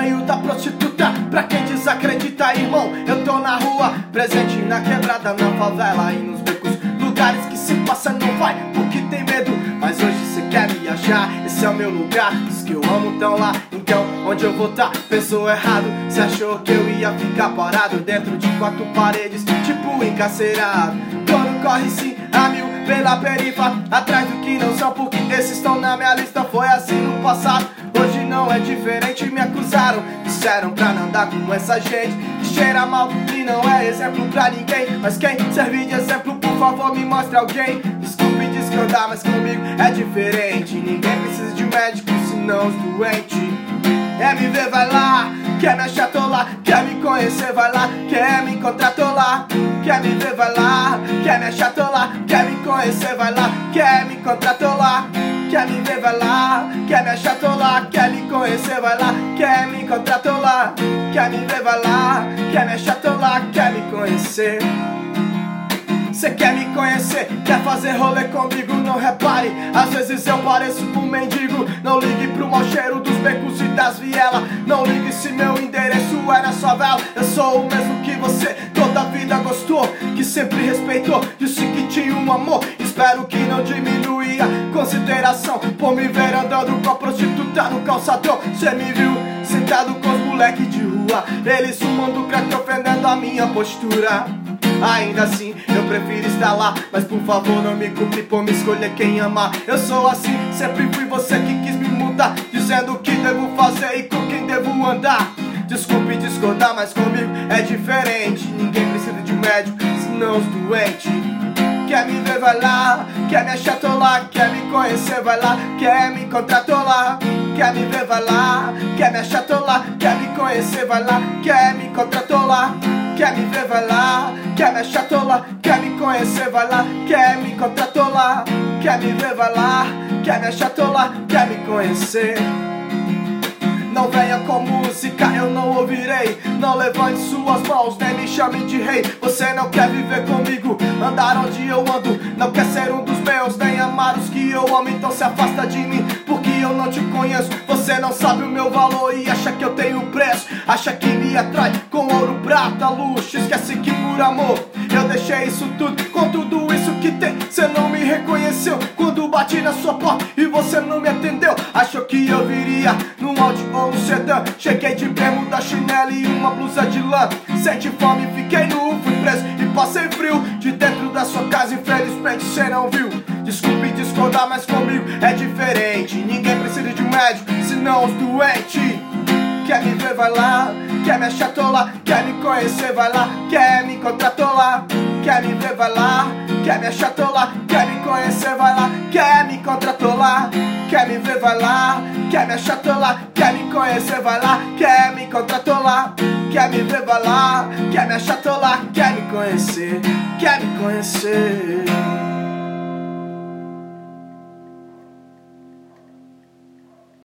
meio da prostituta. Pra quem desacredita, irmão, eu tô na rua, presente na quebrada, na favela e nos becos, lugares que se passa não vai porque tem medo. Mas hoje cê quer me achar, esse é o meu lugar. Os que eu amo tão lá, então onde eu vou tá? Pensou errado, cê achou que eu ia ficar parado dentro de 4 paredes, tipo encarcerado. Quando corre sim a mil pela perifa, atrás do que não são, porque esses estão na minha lista. Foi assim no passado, hoje não é diferente. Me acusaram, disseram pra não andar com essa gente que cheira mal e não é exemplo pra ninguém. Mas quem serve de exemplo, por favor, me mostre alguém. Desculpe discordar, mas comigo é diferente. Ninguém precisa de médico, senão os doentes. Quer me ver, vai lá. Quer me achar, tô lá. Quer me conhecer, vai lá. Quer me encontrar, tô lá. Quer me ver, vai lá. Quer me achar, tô lá. Quer me conhecer, vai lá. Quer me encontrar, tô lá. Quer me ver, vai lá. Quer me achar, tô lá. Quer me conhecer, vai lá. Quer me encontrar, tô lá. Quer me ver, vai lá. Quer me achar, tô lá. Quer me conhecer. Cê quer me conhecer, quer fazer rolê comigo, não repare. Às vezes eu pareço um mendigo. Não ligue pro mau cheiro dos becos e das vielas. Não ligue se meu endereço é na sua vela. Eu sou o mesmo que você, toda a vida gostou, que sempre respeitou, disse que tinha um amor. Espero que não diminui a consideração por me ver andando com a prostituta no calçadão. Cê me viu sentado com os moleques de rua, eles fumando crack ofendendo a minha postura. Ainda assim, eu prefiro estar lá, mas por favor não me culpe por me escolher quem amar. Eu sou assim, sempre fui você que quis me mudar, dizendo o que devo fazer e com quem devo andar. Desculpe discordar, mas comigo é diferente. Ninguém precisa de médico, senão os doentes. Quer me ver, vai lá. Quer me achar, tô lá. Quer me conhecer, vai lá. Quer me encontrar, tô lá. Quer me ver, vai lá. Quer me achar, tô lá. Quer me conhecer, vai lá. Quer me encontrar, tô lá. Quer me ver, vai lá. Quer me achar, tô lá. Quer me conhecer, vai lá. Quer me encontrar, tô lá. Quer me ver, vai lá. Quer me achar, tô lá. Quer me conhecer. Não venha com música, eu não ouvirei. Não levante suas mãos, nem me chame de rei. Você não quer viver comigo, andar onde eu ando. Não quer ser um dos meus, nem amar os que eu amo. Então se afasta de mim, porque eu não te conheço. Você não sabe o meu valor e acha que eu tenho preço. Acha que me atrai com ouro, prata, luxo. Esquece que por amor eu deixei isso tudo. Com tudo isso que tem, você não me reconheceu. Quando bati na sua porta e você não me atendeu, achou que eu viria num Audi ou no sedã. Cheguei de bermuda, chinelo e uma blusa de lã. Senti fome, fiquei nu, fui preso e passei frio. De dentro da sua casa, infelizmente cê não viu. Desculpe discordar, mas comigo é diferente. Ninguém precisa de um médico, senão os doentes. Quer me ver, vai lá. Quer me achar, tô lá. Quer me conhecer, vai lá. Quer me encontrar, tô lá. Quer me ver, vai lá. Quer me achar, tô lá. Quer me conhecer, vai lá. Quer me encontrar, tô lá. Quer me ver, vai lá. Quer me achar, tô lá. Quer me conhecer, vai lá. Quer me encontrar, tô lá. Quer me ver, vai lá. Quer me achar, tô lá. Quer me conhecer. Quer me conhecer.